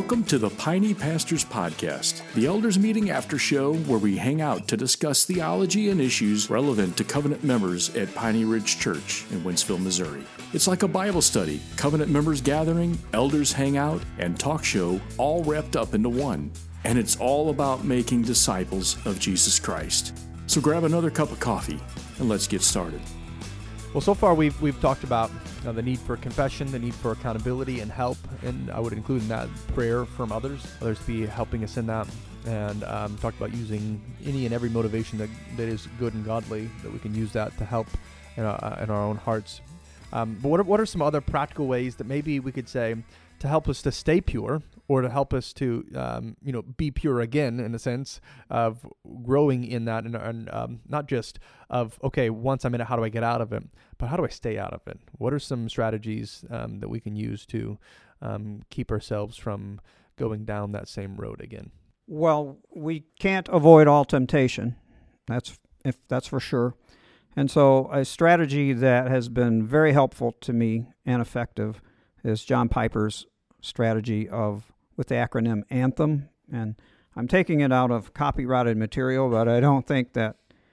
Welcome to the Piney Pastors Podcast, the elders meeting after show where we hang out to discuss theology and issues relevant to covenant members at Piney Ridge Church in Wentzville, Missouri. It's like a Bible study, covenant members gathering, elders hang out, and talk show all wrapped up into one. And it's all about making disciples of Jesus Christ. So grab another cup of coffee and let's get started. Well, so far we've talked about the need for confession, the need for accountability and help, and I would include in that prayer from others to be helping us in that, and talked about using any and every motivation that is good and godly, that we can use that to help in our own hearts. But what are some other practical ways that maybe we could say to help us to stay pure, or to help us to be pure again, in the sense of growing in that, and not just of, okay, once I'm in it, how do I get out of it, but how do I stay out of it? What are some strategies that we can use to keep ourselves from going down that same road again? Well, we can't avoid all temptation. That's for sure. And so a strategy that has been very helpful to me and effective is John Piper's strategy with the acronym ANTHEM. And I'm taking it out of copyrighted material, but I don't think that...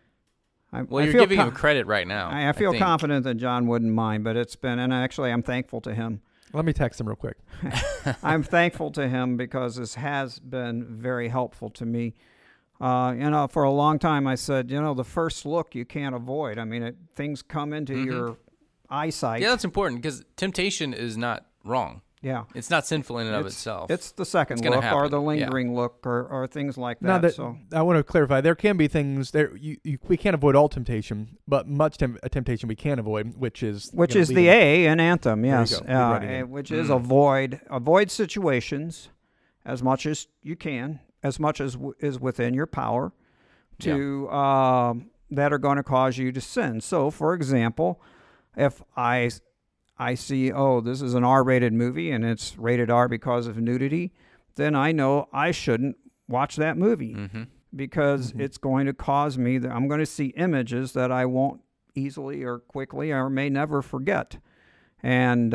You're giving him credit right now. I feel confident that John wouldn't mind, but it's been... And actually, I'm thankful to him. Let me text him real quick. I'm thankful to him because this has been very helpful to me. For a long time, I said, the first look you can't avoid. I mean, things come into your eyesight. Yeah, that's important because temptation is not wrong. Yeah. It's not sinful in and of itself. It's the second look or the lingering look or things like that. I want to clarify, there can be things there we can't avoid all temptation, but much temptation we can avoid, which is the A in ANTHEM, yes. Which is avoid situations as much as you can, as much as is within your power to that are going to cause you to sin. So, for example, if I see, this is an R-rated movie and it's rated R because of nudity, then I know I shouldn't watch that movie because it's going to cause me that I'm going to see images that I won't easily or quickly or may never forget. And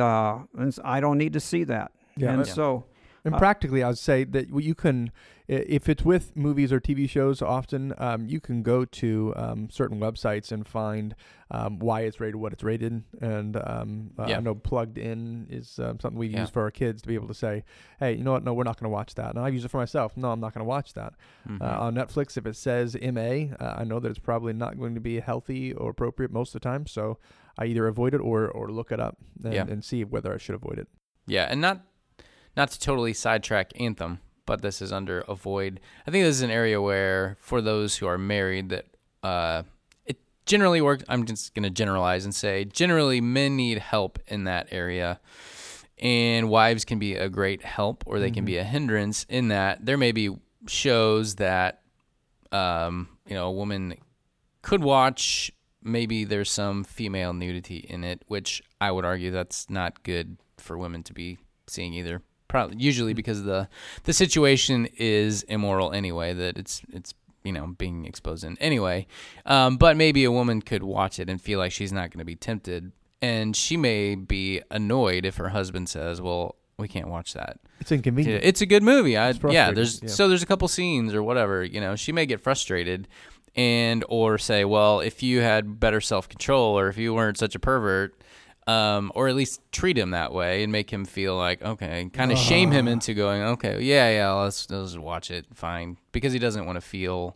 I don't need to see that. Yeah. And practically, I would say that you can, if it's with movies or TV shows, often you can go to certain websites and find why it's rated what it's rated. And I know Plugged In is something we use for our kids to be able to say, hey, you know what? No, we're not going to watch that. And I use it for myself. No, I'm not going to watch that. On Netflix, if it says MA, I know that it's probably not going to be healthy or appropriate most of the time. So I either avoid it or look it up and see whether I should avoid it. Yeah, and not to totally sidetrack ANTHEM, but this is under avoid. I think this is an area where, for those who are married, that it generally works. I'm just going to generalize and say, generally, men need help in that area, and wives can be a great help, or they can be a hindrance in that. There may be shows that a woman could watch. Maybe there's some female nudity in it, which I would argue that's not good for women to be seeing either. Usually because the situation is immoral anyway, that it's being exposed in anyway. But maybe a woman could watch it and feel like she's not going to be tempted, and she may be annoyed if her husband says, "Well, we can't watch that. It's inconvenient. It's a good movie." There's a couple scenes or whatever. She may get frustrated or say, "Well, if you had better self-control, or if you weren't such a pervert." Or at least treat him that way and make him feel like, okay, kind of shame him into going, okay, let's watch it, fine. Because he doesn't want to feel,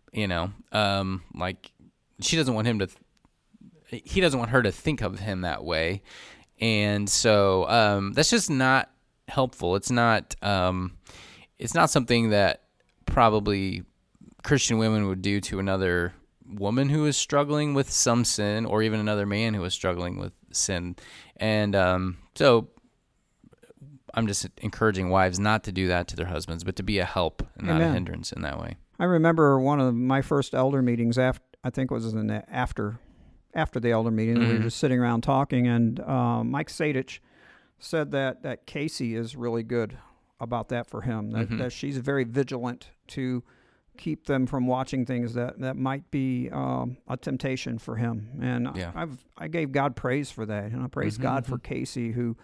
like he doesn't want her to think of him that way. And so that's just not helpful. It's not something that probably Christian women would do to another woman who is struggling with some sin, or even another man who is struggling with sin. And so I'm just encouraging wives not to do that to their husbands, but to be a help and not a hindrance in that way. I remember one of my first elder meetings, I think it was after the elder meeting, we were just sitting around talking, and Mike Sadich said that Casey is really good about that for him, that she's very vigilant to keep them from watching things that might be a temptation for him. And I gave God praise for that. And I praise God for Casey, who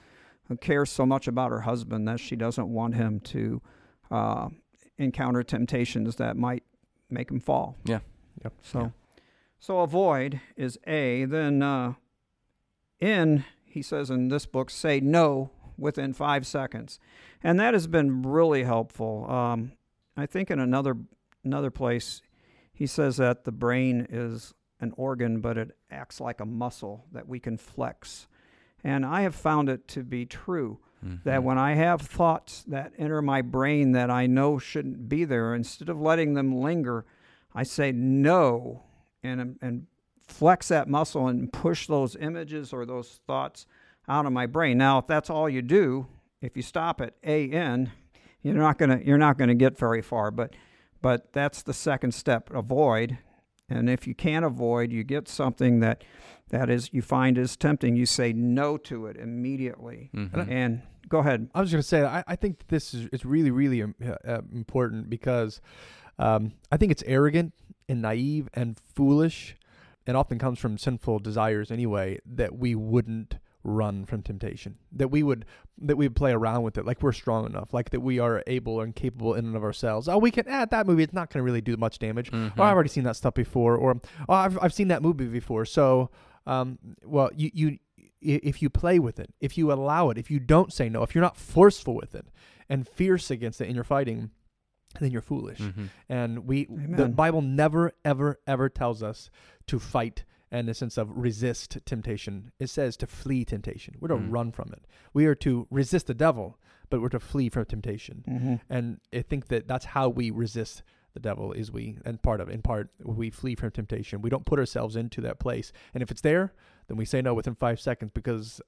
who cares so much about her husband that she doesn't want him to encounter temptations that might make him fall. Yeah. Yep. So avoid is A. Then N, he says in this book, say no within 5 seconds. And that has been really helpful. I think in another place, he says that the brain is an organ, but it acts like a muscle that we can flex. And I have found it to be true, that when I have thoughts that enter my brain that I know shouldn't be there, instead of letting them linger, I say no and flex that muscle and push those images or those thoughts out of my brain. Now, if that's all you do, if you stop at AN, you're not gonna get very far. But that's the second step, avoid. And if you can't avoid, you get something that is you find is tempting, you say no to it immediately. And go ahead. I was going to say, I think this is really, really important because I think it's arrogant and naive and foolish, and often comes from sinful desires anyway, that we wouldn't run from temptation, that we would play around with it like we're strong enough, like that we are able and capable in and of ourselves. Oh, we can add that movie, it's not going to really do much damage. Or I've already seen that stuff before, or I've seen that movie before. So well, you if you play with it, if you allow it, if you don't say no, if you're not forceful with it and fierce against it in your fighting, then you're foolish. And the Bible never ever ever tells us to fight in the sense of resist temptation. It says to flee temptation. We're to run from it. We are to resist the devil, but we're to flee from temptation. And I think that's how we resist the devil, is in part, we flee from temptation. We don't put ourselves into that place. And if it's there, then we say no within 5 seconds, because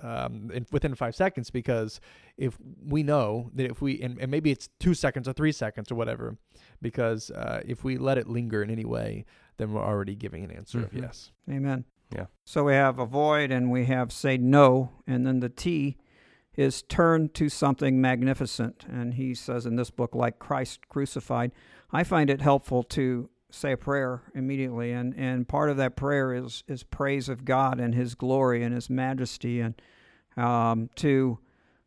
if we know that and maybe it's 2 seconds or 3 seconds or whatever, because if we let it linger in any way, then we're already giving an answer of yes. Amen. Yeah. So we have avoid and we have say no, and then the T is turn to something magnificent. And he says in this book, like Christ crucified. I find it helpful to say a prayer immediately, and part of that prayer is praise of God and His glory and His majesty, and to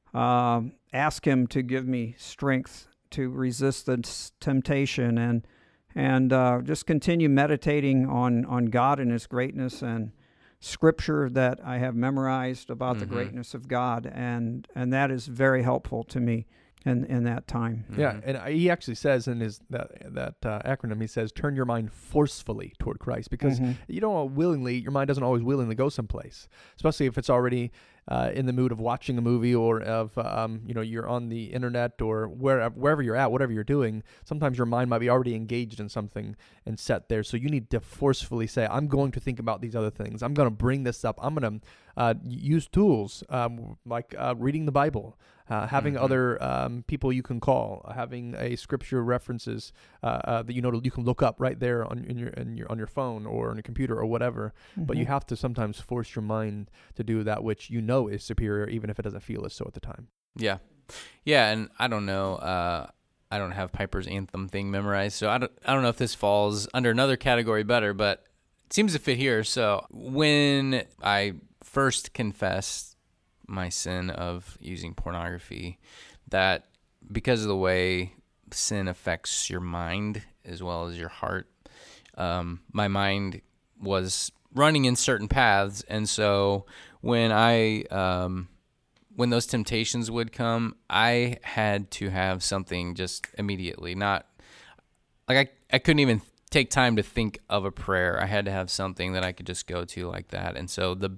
ask Him to give me strength to resist the temptation, and just continue meditating on God and His greatness, and Scripture that I have memorized about the greatness of God, and that is very helpful to me in that time. Yeah, and he actually says in his that acronym, he says, turn your mind forcefully toward Christ, because you don't willingly, your mind doesn't always willingly go someplace, especially if it's already in the mood of watching a movie, or of you're on the internet, or wherever you're at, whatever you're doing. Sometimes your mind might be already engaged in something and set there, so you need to forcefully say, I'm going to think about these other things. I'm going to bring this up. I'm going to use tools like reading the Bible, having other people you can call, having a scripture references that you can look up right there on your phone or on your computer or whatever. But you have to sometimes force your mind to do that which you know is superior, even if it doesn't feel as so at the time. Yeah, and I don't know. I don't have Piper's anthem thing memorized, so I don't know if this falls under another category better, but it seems to fit here. So when I first confessed my sin of using pornography, that because of the way sin affects your mind as well as your heart, my mind was running in certain paths, and so when when those temptations would come, I had to have something just immediately. Not like I couldn't even take time to think of a prayer. I had to have something that I could just go to like that. And so the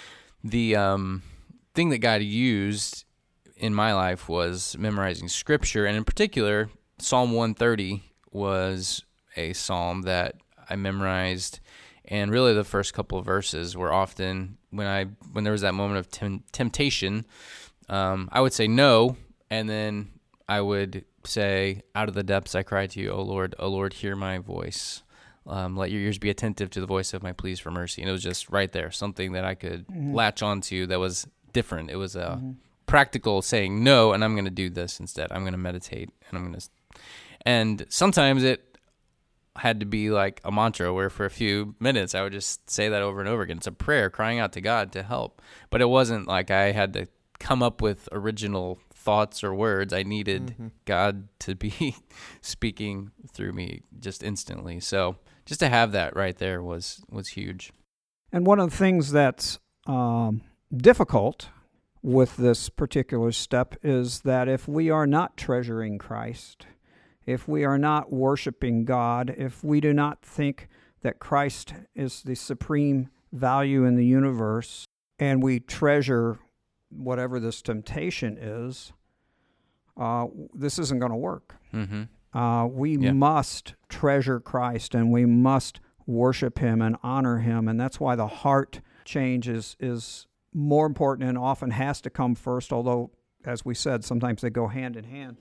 thing that God used in my life was memorizing Scripture, and in particular, Psalm 130 was a psalm that I memorized. And really, the first couple of verses were often when there was that moment of temptation, I would say no, and then I would say, "Out of the depths I cry to you, O Lord, hear my voice. Let your ears be attentive to the voice of my pleas for mercy." And it was just right there, something that I could latch onto that was different. It was a practical saying no, and I'm going to do this instead. I'm going to meditate, and sometimes it had to be like a mantra where for a few minutes I would just say that over and over again. It's a prayer crying out to God to help. But it wasn't like I had to come up with original thoughts or words. I needed God to be speaking through me just instantly. So just to have that right there was huge. And one of the things that's difficult with this particular step is that if we are not treasuring Christ, if we are not worshiping God, if we do not think that Christ is the supreme value in the universe, and we treasure whatever this temptation is, this isn't going to work. We must treasure Christ, and we must worship Him and honor Him, and that's why the heart change is more important and often has to come first, although, as we said, sometimes they go hand in hand.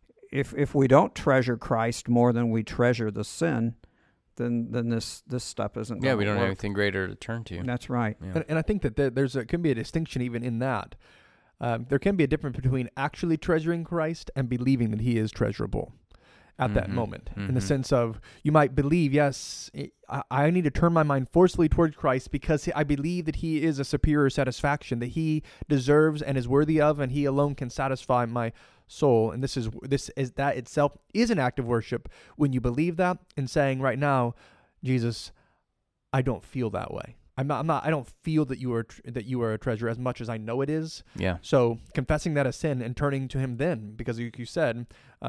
If we don't treasure Christ more than we treasure the sin, then this step isn't going to work. Yeah, we don't have anything greater to turn to. That's right. Yeah. And I think that can be a distinction even in that. There can be a difference between actually treasuring Christ and believing that He is treasurable at that moment, in the sense of you might believe, yes, I need to turn my mind forcefully towards Christ because I believe that He is a superior satisfaction, that He deserves and is worthy of, and He alone can satisfy my soul. And this is that itself is an act of worship when you believe that and saying, right now, Jesus, I don't feel that way. I don't feel that you are a treasure as much as I know it is. Yeah. So confessing that as sin and turning to Him then, because you said,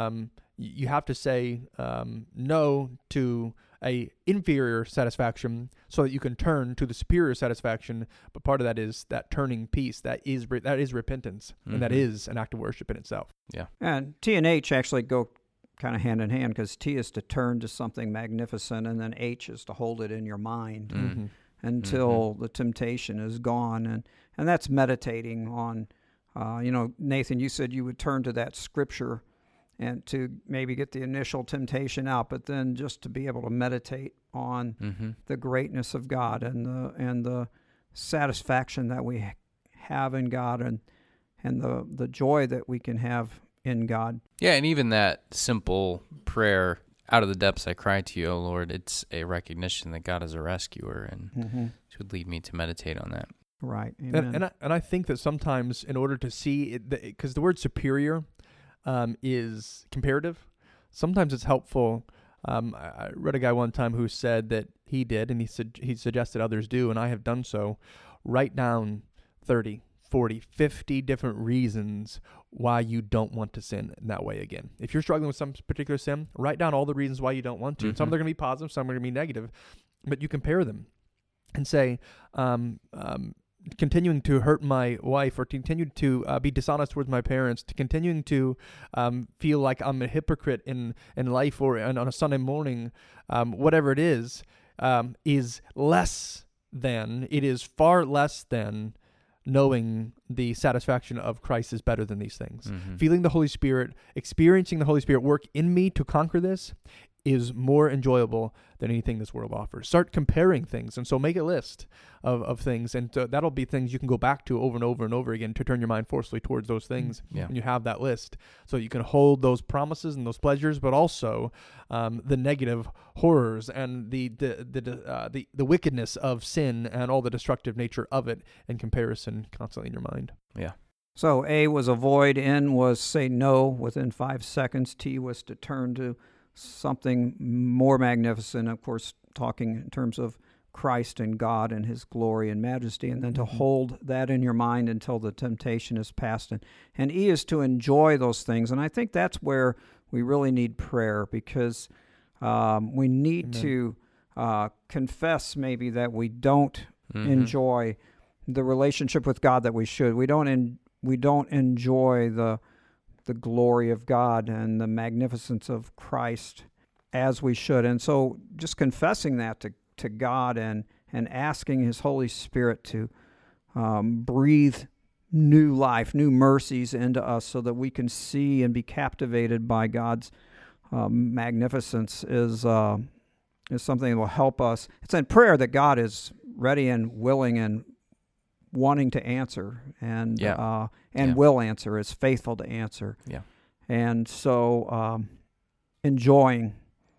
you have to say no to a inferior satisfaction so that you can turn to the superior satisfaction. But part of that is that turning piece. That is repentance, and that is an act of worship in itself. Yeah. And T and H actually go kind of hand in hand, because T is to turn to something magnificent, and then H is to hold it in your mind until the temptation is gone. And that's meditating on, Nathan, you said you would turn to that scripture and to maybe get the initial temptation out, but then just to be able to meditate on the greatness of God and the satisfaction that we have in God and the joy that we can have in God. Yeah, and even that simple prayer, out of the depths I cry to you, O Lord, it's a recognition that God is a rescuer, and it would lead me to meditate on that. Right. Amen. And I think that sometimes in order to see it, because the word superior is comparative, sometimes it's helpful. I read a guy one time who said that he did, and he suggested others do, and I have done so. Write down 30, 40, 50 different reasons why you don't want to sin in that way again. If you're struggling with some particular sin, write down all the reasons why you don't want to. And some are going to be positive, some are going to be negative, but you compare them and say, continuing to hurt my wife, or continue to be dishonest towards my parents, to continuing to feel like I'm a hypocrite in life or on a Sunday morning, whatever it is less than, it is far less than knowing the satisfaction of Christ is better than these things. Feeling the Holy Spirit, experiencing the Holy Spirit work in me to conquer this is more enjoyable than anything this world offers. Start comparing things, and so make a list of things, and that'll be things you can go back to over and over and over again to turn your mind forcefully towards those things. And you have that list, so you can hold those promises and those pleasures, but also the negative horrors and the wickedness of sin and all the destructive nature of it in comparison constantly in your mind. Yeah. So A was avoid, N was say no within 5 seconds, T was to turn to something more magnificent, of course, talking in terms of Christ and God and His glory and majesty, and then to hold that in your mind until the temptation is past. And E is to enjoy those things. And I think that's where we really need prayer, because we need to confess maybe that we don't enjoy the relationship with God that we should. We don't enjoy the glory of God and the magnificence of Christ as we should. And so just confessing that to God and asking His Holy Spirit to breathe new life, new mercies into us so that we can see and be captivated by God's magnificence is something that will help us. It's in prayer that God is ready and willing and wanting to answer, and will answer, is faithful to answer. Yeah. And so enjoying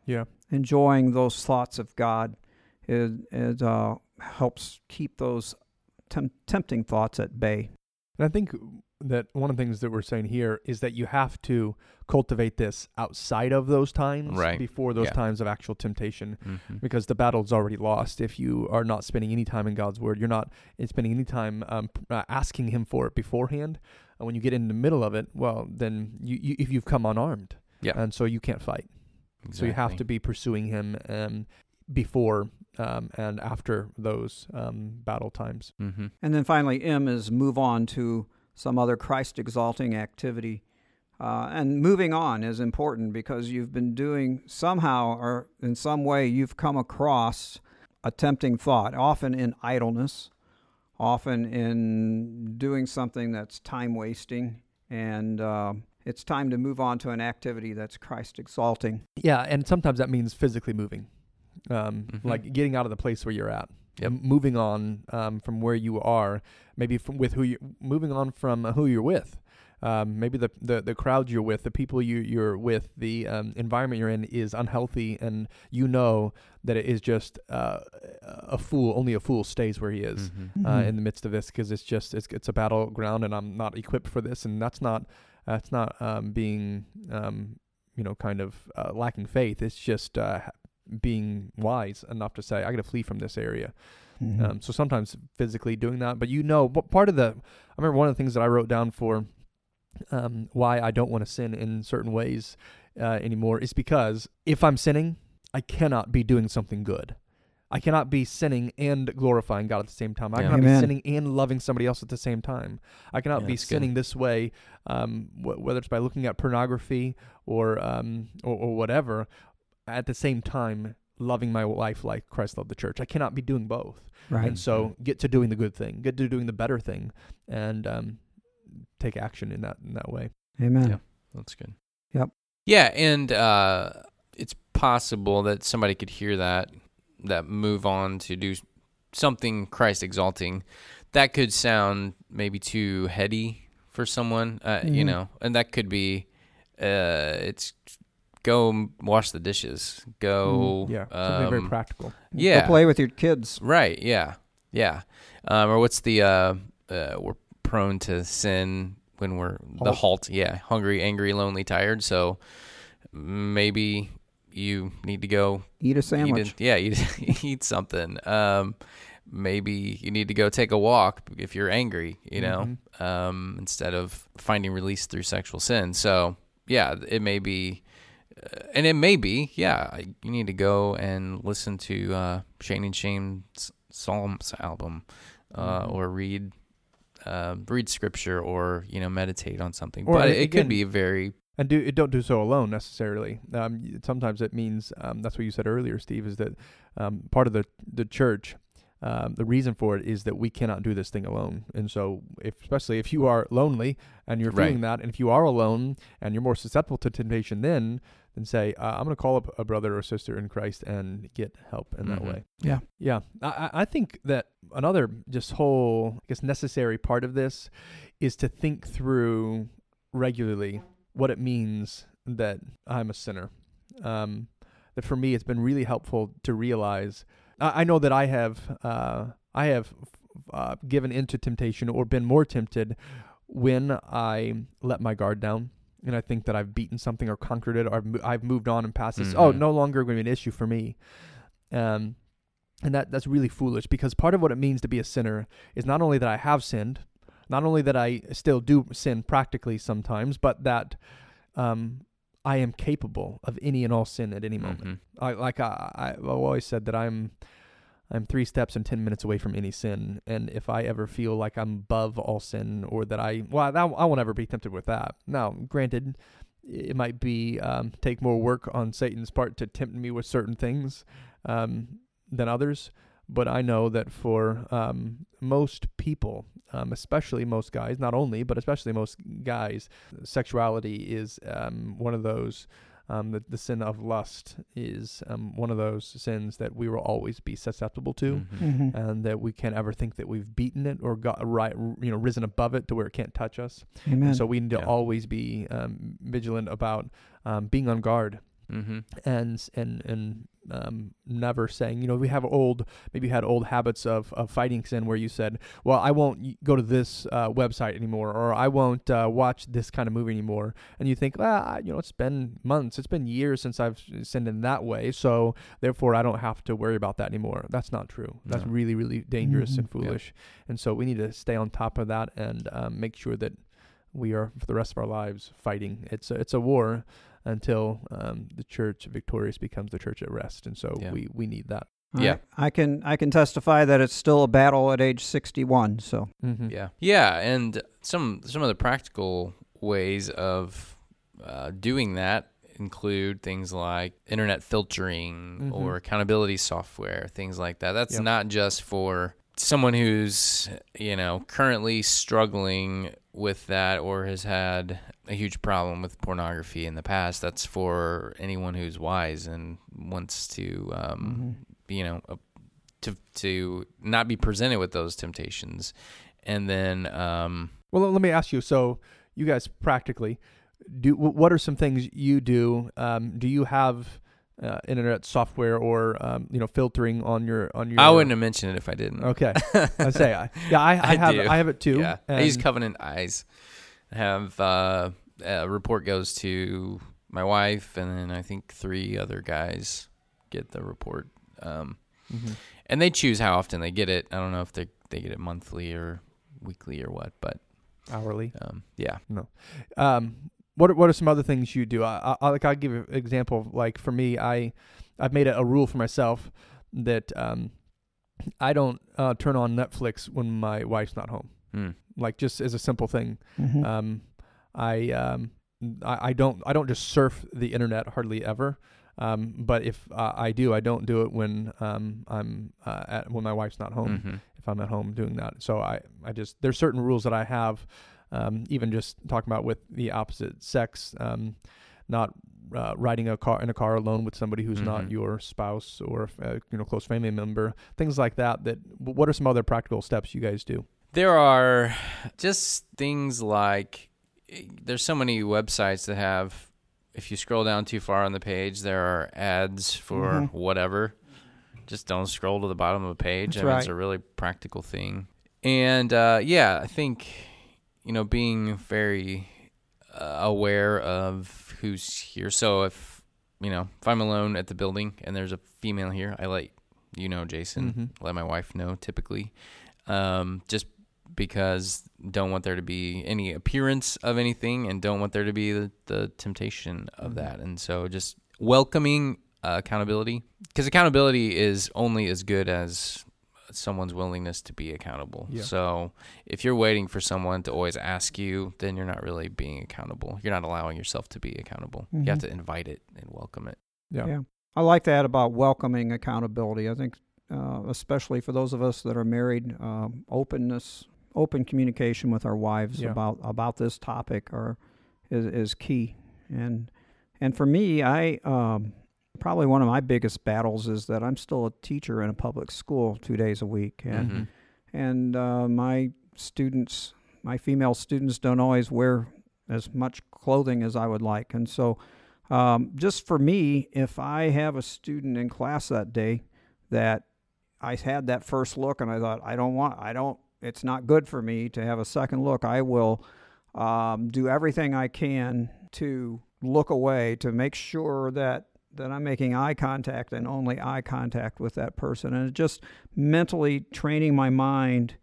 those thoughts of God, it helps keep those tempting thoughts at bay. And I think that one of the things that we're saying here is that you have to cultivate this outside of those times, before those times of actual temptation, because the battle's already lost. If you are not spending any time in God's Word, you're not spending any time asking Him for it beforehand. And when you get in the middle of it, well, then if you've come unarmed, and so you can't fight. Exactly. So you have to be pursuing Him before and after those battle times. And then finally, M is move on to some other Christ-exalting activity. And moving on is important because you've been doing somehow or in some way you've come across a tempting thought, often in idleness, often in doing something that's time-wasting, and it's time to move on to an activity that's Christ-exalting. Yeah, and sometimes that means physically moving, like getting out of the place where you're at. Moving on from where you are, maybe moving on from who you're with. Maybe the crowd you're with, the people you're with, the environment you're in is unhealthy, and you know that it is just only a fool stays where he is in the midst of this, because it's a battleground, and I'm not equipped for this, and that's not being kind of lacking faith. It's just being wise enough to say, I got to flee from this area. So sometimes physically doing that, but I remember one of the things that I wrote down for why I don't want to sin in certain ways anymore is because if I'm sinning, I cannot be doing something good. I cannot be sinning and glorifying God at the same time. I cannot be sinning and loving somebody else at the same time. I cannot be sinning this way, whether it's by looking at pornography or whatever, at the same time loving my wife like Christ loved the church. I cannot be doing both. Right. And so get to doing the good thing, get to doing the better thing, and take action in that way. Amen. Yeah, that's good. Yep. Yeah, and it's possible that somebody could hear that move on to do something Christ exalting. That could sound maybe too heady for someone, and that could be it's go wash the dishes. Go something very practical. Go play with your kids. Right. Yeah. Or what's the we're prone to sin when we're hungry, angry, lonely, tired. So maybe you need to go eat a sandwich. Eat something. Maybe you need to go take a walk if you're angry, instead of finding release through sexual sin. So it may be, and it may be, you need to go and listen to Shane and Shane's Psalms album, or read scripture, or meditate on something. But it could be very. And don't do so alone necessarily. Sometimes it means that's what you said earlier, Steve, is that part of the church. The reason for it is that we cannot do this thing alone. And so especially if you are lonely and you're feeling that, and if you are alone and you're more susceptible to temptation, then say, I'm going to call up a brother or sister in Christ and get help in that way. Yeah. Yeah. I think that another just whole, necessary part of this is to think through regularly what it means that I'm a sinner. That for me, it's been really helpful to realize. I know that I have given into temptation or been more tempted when I let my guard down, and I think that I've beaten something or conquered it, or I've moved on and past this. No longer going to be an issue for me, and that's really foolish, because part of what it means to be a sinner is not only that I have sinned, not only that I still do sin practically sometimes, but that I am capable of any and all sin at any moment. I've always said that I'm 3 steps and 10 minutes away from any sin, and if I ever feel like I'm above all sin, or that I won't ever be tempted with that. Now, granted, it might be take more work on Satan's part to tempt me with certain things than others, but I know that for most people, especially most guys, not only, but especially most guys, sexuality is one of those, the sin of lust is one of those sins that we will always be susceptible to, and that we can't ever think that we've beaten it or got risen above it to where it can't touch us. Amen. And so we need to always be vigilant about being on guard and never saying, we have maybe you had old habits of fighting sin where you said, well, I won't go to this website anymore, or I won't watch this kind of movie anymore. And you think, it's been months, it's been years since I've sinned in that way, so therefore I don't have to worry about that anymore. That's not true. That's really, really dangerous and foolish. Yeah. And so we need to stay on top of that and make sure that we are, for the rest of our lives, fighting. It's a war until the church victorious becomes the church at rest, and so we need that. Yeah, I can testify that it's still a battle at age 61. So yeah, and some of the practical ways of doing that include things like internet filtering or accountability software, things like that. That's not just for someone who's currently struggling with that or has had a huge problem with pornography in the past. That's for anyone who's wise and wants to to not be presented with those temptations. And then well, let me ask you, so you guys practically what are some things you do? Do you have internet software or filtering on your? I wouldn't have mentioned it if I didn't. Okay, I have it too. Yeah, I use Covenant Eyes. I have a report goes to my wife, and then I think 3 other guys get the report, and they choose how often they get it. I don't know if they get it monthly or weekly or what, but hourly. No. What are some other things you do? I'll give you an example. Like for me, I've made a rule for myself that I don't turn on Netflix when my wife's not home. Like just as a simple thing. I don't just surf the internet hardly ever. But if I do, I don't do it when when my wife's not home. If I'm at home doing that, so I just there's certain rules that I have. Even just talking about with the opposite sex, not riding in a car alone with somebody who's not your spouse or close family member, things like that. What are some other practical steps you guys do? There are just things like there's so many websites that have, if you scroll down too far on the page, there are ads for whatever. Just don't scroll to the bottom of a page. That's right. It's a really practical thing. And I think being very aware of who's here. So if I'm alone at the building and there's a female here, I let Jason, let my wife know typically, just because don't want there to be any appearance of anything and don't want there to be the temptation of that. And so just welcoming accountability, because accountability is only as good as someone's willingness to be accountable. Yeah. So if you're waiting for someone to always ask you, then you're not really being accountable. You're not allowing yourself to be accountable. You have to invite it and welcome it. Yeah. I like that about welcoming accountability. I think especially for those of us that are married, open communication with our wives about this topic is key. And for me, probably one of my biggest battles is that I'm still a teacher in a public school 2 days a week, and my female students don't always wear as much clothing as I would like, and so just for me, if I have a student in class that day that I had that first look and I thought it's not good for me to have a second look, I will do everything I can to look away to make sure that I'm making eye contact and only eye contact with that person. And just mentally training my mind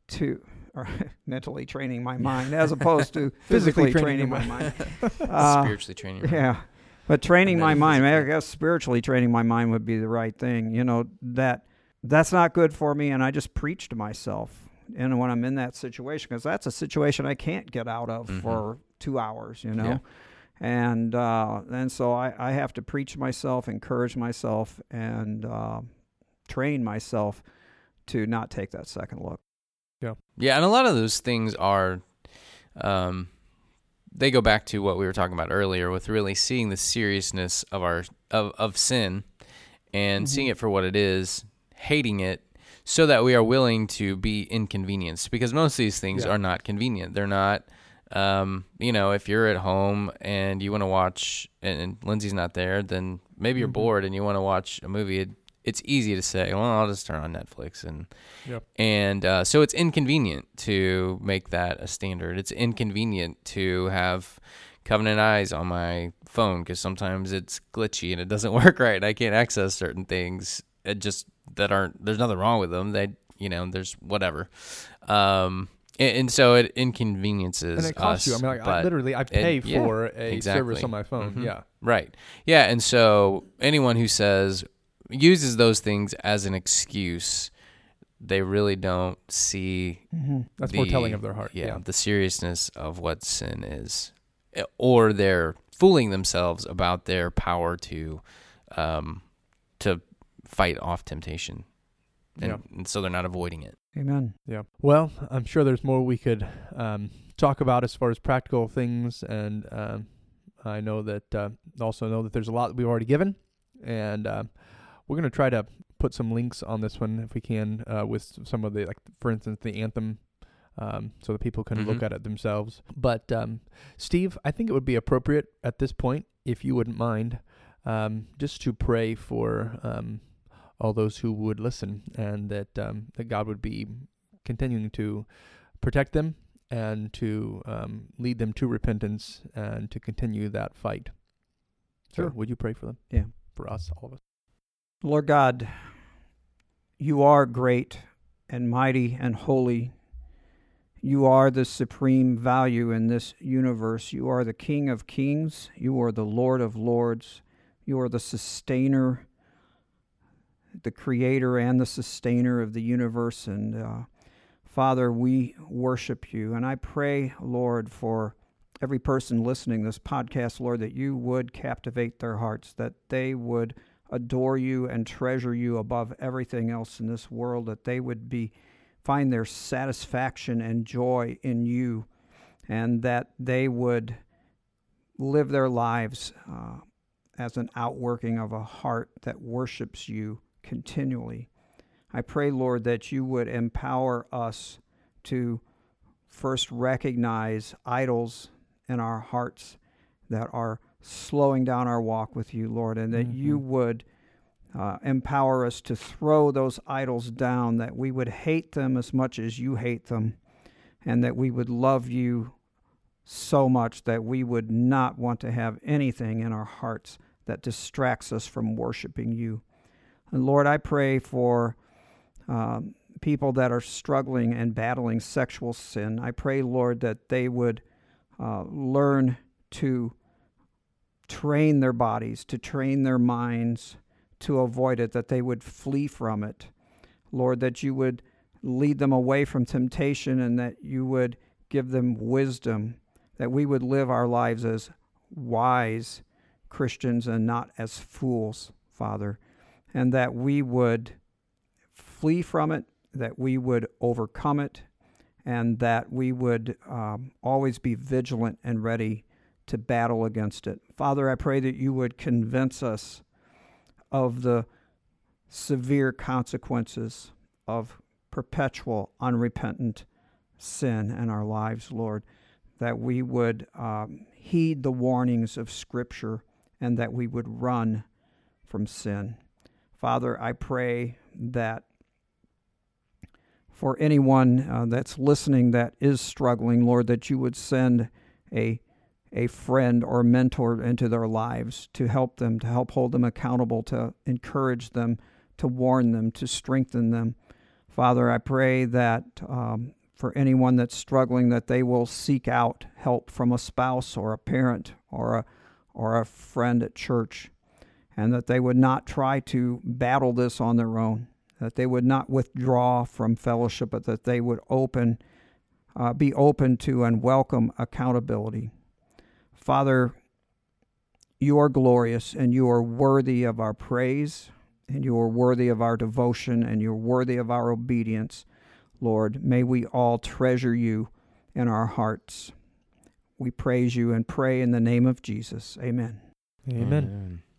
as opposed to physically training my mind. Spiritually training your mind. Yeah. But training my mind, I guess spiritually training my mind would be the right thing. That's not good for me, and I just preach to myself. And when I'm in that situation, because that's a situation I can't get out of for 2 hours, Yeah. And so I have to preach myself, encourage myself, and train myself to not take that second look. Yeah, and a lot of those things are, they go back to what we were talking about earlier with really seeing the seriousness of sin and seeing it for what it is, hating it, so that we are willing to be inconvenienced. Because most of these things are not convenient. They're not If you're at home and you want to watch, and Lindsay's not there, then maybe you're bored and you want to watch a movie. It's easy to say, well, I'll just turn on Netflix. So it's inconvenient to make that a standard. It's inconvenient to have Covenant Eyes on my phone because sometimes it's glitchy and it doesn't work right. I can't access certain things there's nothing wrong with them. There's whatever. And so it inconveniences us. And it costs you. I pay for a service on my phone. Mm-hmm. Yeah. Right. Yeah. And so anyone who uses those things as an excuse, they really don't see that's more telling of their heart. Yeah. The seriousness of what sin is, or they're fooling themselves about their power to fight off temptation. And so they're not avoiding it. Amen. Yeah. Well, I'm sure there's more we could talk about as far as practical things, and I know that also know that there's a lot that we've already given, and we're going to try to put some links on this one if we can with some of the, like, for instance, the anthem, so that people can look at it themselves. But Steve, I think it would be appropriate at this point, if you wouldn't mind, just to pray for all those who would listen, and that God would be continuing to protect them and to lead them to repentance and to continue that fight. Sure. So would you pray for them? Yeah. For us, all of us. Lord God, you are great and mighty and holy. You are the supreme value in this universe. You are the King of kings. You are the Lord of lords. You are the sustainer, the creator and the sustainer of the universe. And Father, we worship you. And I pray, Lord, for every person listening to this podcast, Lord, that you would captivate their hearts, that they would adore you and treasure you above everything else in this world, that they would find their satisfaction and joy in you, and that they would live their lives as an outworking of a heart that worships you continually. I pray, Lord, that you would empower us to first recognize idols in our hearts that are slowing down our walk with you, Lord, and that you would empower us to throw those idols down, that we would hate them as much as you hate them, and that we would love you so much that we would not want to have anything in our hearts that distracts us from worshiping you. And Lord, I pray for people that are struggling and battling sexual sin. I pray, Lord, that they would learn to train their bodies, to train their minds to avoid it, that they would flee from it. Lord, that you would lead them away from temptation, and that you would give them wisdom, that we would live our lives as wise Christians and not as fools, Father, and that we would flee from it, that we would overcome it, and that we would always be vigilant and ready to battle against it. Father, I pray that you would convince us of the severe consequences of perpetual, unrepentant sin in our lives, Lord, that we would heed the warnings of Scripture, and that we would run from sin. Father, I pray that for anyone that's listening that is struggling, Lord, that you would send a friend or mentor into their lives to help them, to help hold them accountable, to encourage them, to warn them, to strengthen them. Father, I pray that for anyone that's struggling, that they will seek out help from a spouse or a parent or a friend at church, and that they would not try to battle this on their own, that they would not withdraw from fellowship, but that they would be open to and welcome accountability. Father, you are glorious, and you are worthy of our praise, and you are worthy of our devotion, and you're worthy of our obedience. Lord, may we all treasure you in our hearts. We praise you and pray in the name of Jesus. Amen. Amen.